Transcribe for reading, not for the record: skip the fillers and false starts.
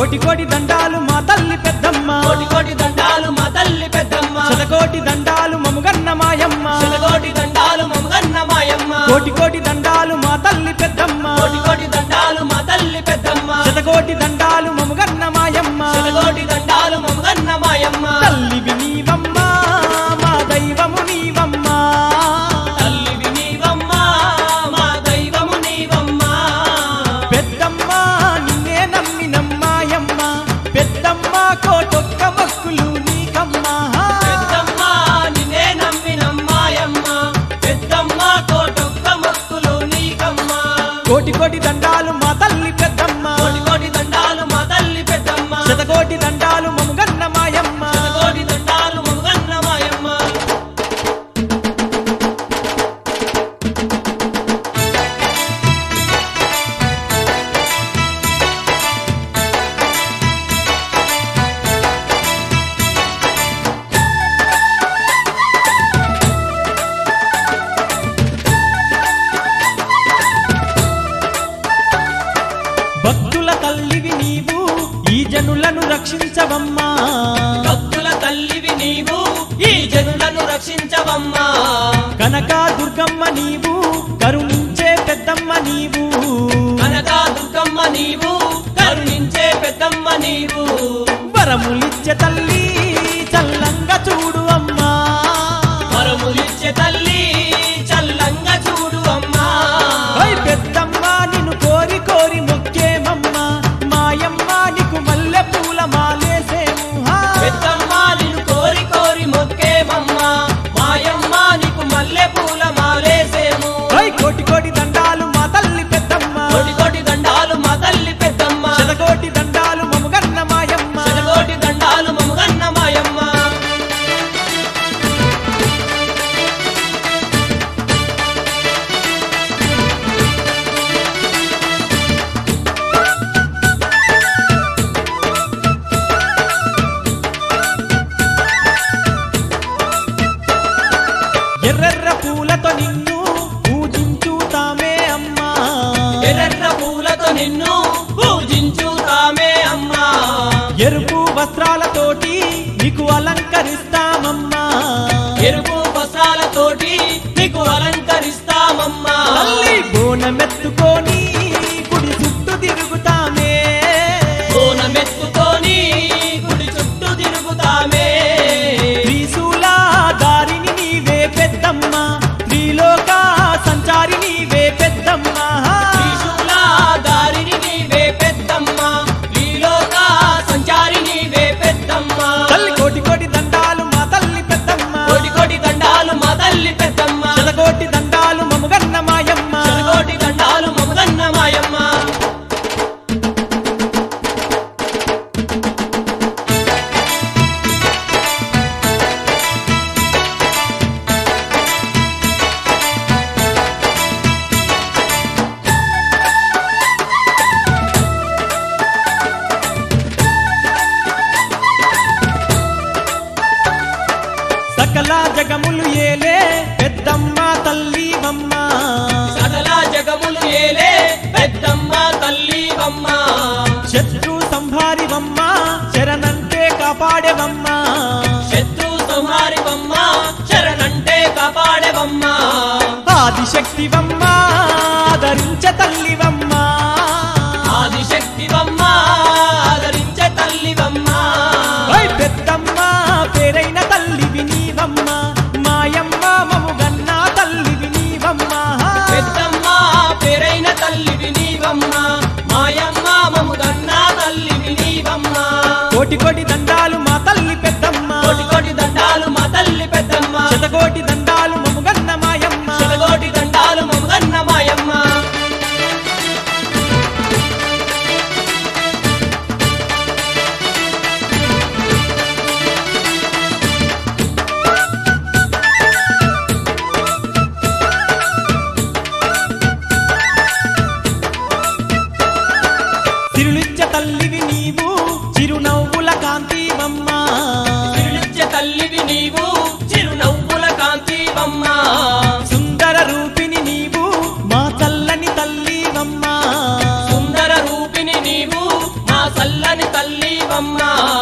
కోటి కోటి దండాలు మా తల్లి పెద్దమ్మ కోటి కోటి దండాలు మా తల్లి పెద్దమ్మ శతకోటి దండాలు మముగన్న మాయమ్మ శతకోటి దండాలు మమగన్న మాయమ్మ కోటి కోటి దండాలు మా తల్లి పెద్దమ్మ కోటి కోటి దండాలు మా తల్లి పెద్దమ్మ శతకోటి దండాలు మముగన్న మాయమ్మ శతకోటి దండాలు మమగన్న మాయమ్మ తల్లివి నీవమ్మ మా దైవము నీవమ్మ తల్లివి నీవమ్మ మా దైవము నీవమ్మ పెద్దమ్మ నిన్నే నమ్మినమ్మాయమ్మ పెద్దమ్మ కోటొక్క మొక్కులు నీకమ్మ పెద్దమ్మ నిన్నే నమ్మినమ్మాయమ్మ పెద్దమ్మ కోటొక్క మొక్కులు నీకమ్మ కోటి కోటి దండాలు మా తల్లి పెద్దమ్మ కోటి కోటి దండాలు మా తల్లి పెద్దమ్మ శతకోటి దండాలు మముగన్న మాయమ్మ శతకోటి దండాలు మమగన్న మాయమ్మ భక్తుల తల్లివి నీవు ఈ జనులను రక్షించవమ్మా భక్తుల తల్లివి నీవు ఈ జనులను రక్షించవమ్మా కనక దుర్గమ్మ నీవు కరుణించే పెద్దమ్మ నీవు కనకా దుర్గమ్మ నీవు కరుణించే పెద్దమ్మ నీవు వరములిచ్చే తల్లి చల్లంగా చూడు అమ్మా వరములిచ్చే తల్లి చల్లంగా చూడు అమ్మా ఓయ్ పెద్దమ్మ నిన్ను కోరి కోరి మొక్కేమమ్మా మాయమ్మ నీకు మల్లె పూల మాలేసేము పెద్దమ్మ నిన్ను కోరి కోరి మొక్కేమమ్మా మాయమ్మ నీకు మల్లె పూల మాలేసేము ఓయ్ కోటి కోటి దండాలు మా తల్లి పెద్దమ్మ కోటి కోటి దండాలు మా తల్లి పెద్దమ్మ శతకోటి దండాలు మముగన్న మాయమ్మ శతకోటి దండాలు మమగన్న మాయమ్మ ఎర్రెర్ర పూలతో నిన్ను పూజించుతామే అమ్మా ఎర్ర పూలతో నిన్ను పూజించుతామే అమ్మా ఎరుపు వస్త్రాలతోటి నీకు అలంకరిస్తామమ్మా ఎరుపు వస్త్రాలతోటి నీకు అలంకరిస్తామమ్మా తల్లి బోనమెత్తుకొని గుడి చుట్టూ తిరుగుతామే బోనమెత్తుకొని గుడి చుట్టూ తిరుగుతామే త్రిశూల దారిని నీవే పెద్దమ్మ త్రిలోక సంచారి నీవే పెద్దమ్మ త్రిశూల దారిని నీవే పెద్దమ్మ త్రిలోక సంచారి నీవే పెద్దమ్మ తల్లి కోటి కోటి దండాలు మా తల్లి పెద్దమ్మ కోటి కోటి దండాలు మా తల్లి పెద్దమ్మ శతకోటి దండాలు మముగన్న మాయమ్మ కోటి దండాలు మమగన్న మాయమ్మ సకల జగములు ఏలే పెద్దమ్మ తల్లివమ్మ సకల జగములు ఏలే పెద్దమ్మ తల్లివమ్మ శత్రు సంహారివమ్మ శరణంటే కాపాడేవమ్మ శత్రు సంహారివమ్మ శరణంటే కాపాడేవమ్మ ఆదిశక్తివమ్మ ఆదరించే తల్లివమ్మ ఆదిశక్తివమ్మ ఆదరించే తల్లివమ్మ ఓయ్ పెద్దమ్మ పేరైన తల్లివి నీవమ్మ మాయమ్మ మముగన్న తల్లివి నీవమ్మ పెద్దమ్మ పేరైన తల్లివి నీవమ్మ మాయమ్మ మముగన్న తల్లివి నీవమ్మ కోటి కోటి దండాలు మా తల్లి పెద్దమ్మ కోటి కోటి దండాలు మా తల్లి పెద్దమ్మ శతకోటి దండాలు మముగన్న మాయమ్మ శతకోటి దండాలు మమగన్న మాయమ్మ తిరులిచ్చ తల్లివి నీవు చిరునవ్వుల కాంతి నీవమ్మ